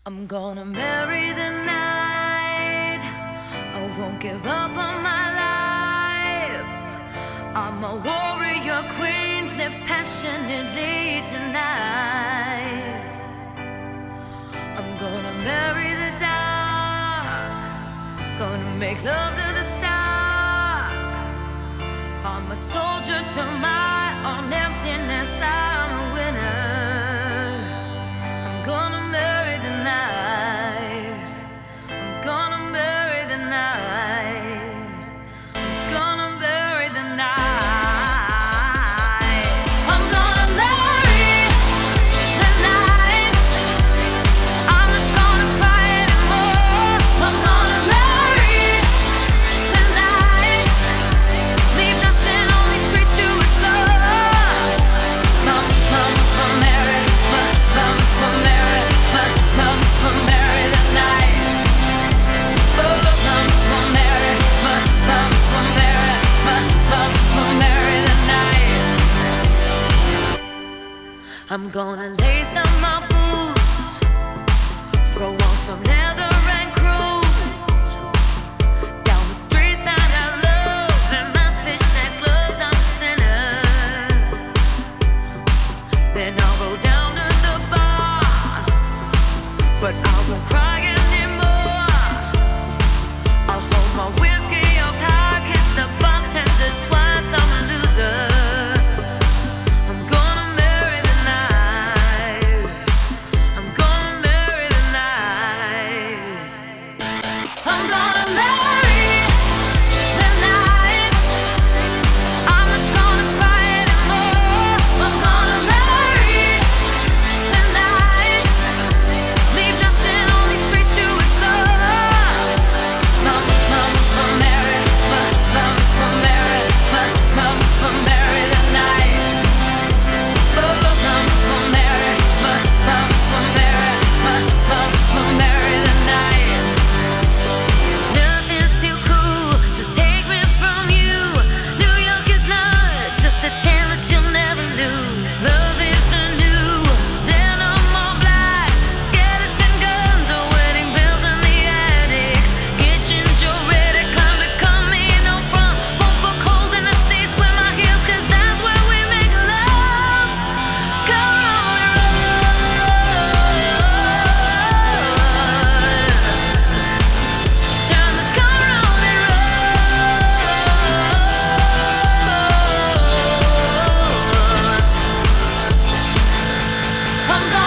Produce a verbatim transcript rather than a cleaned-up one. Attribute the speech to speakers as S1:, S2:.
S1: I'm gonna marry the night. I won't give up on my life. I'm a warrior queen, live passionately tonight. I'm gonna marry the dark, gonna make love to the stark. I'm a soldier to my own emptiness. I'm a winner. I'm gonna marry the night. I'm gonna marry the night. I'm gonna marry the night. I'm gonna marry the night. I'm not gonna cry anymore. I'm gonna marry the night. Leave nothing on these streets to explore. Mum, mum, mum, marry, mum, mum, mum, marry, mum, mum, mum, marry the night. Oh, mum, mum, marry, mum, mum, mum, marry, mum, mum, mum, marry the night. I'm gonna lace up my boots, throw on some leather and cruise down the street that I love. In my fishnet gloves, I'm a sinner. Then I'll go down to the bar, but I won't cry anymore. I'll hold my whiskey up high, kiss the bartender twice. I'm a loser. I'm gonna marry the night. I'm gonna marry the night. I'm gonna marry the night. I'm not gonna cry anymore. I'm gonna marry the night. Leave nothing on these streets to explore. Mum, mum, mum, marry, mum, mum, mum, marry, mum, mum, mum, marry the night. Oh, mum, mum, marry, mum, mum, mum, marry, mum, mum, mum, marry the night. Nothing's too cool to take me from you. New York is not just a town that you'll never lose. Love is the new denim all black. Skeleton guns or wedding bells in the attic. Kitchen Joe ready, climb to come me no front. Won't poke holes in the seats with my heels, 'cause that's where we make love. Come on and time to come on and roll. I'm gonna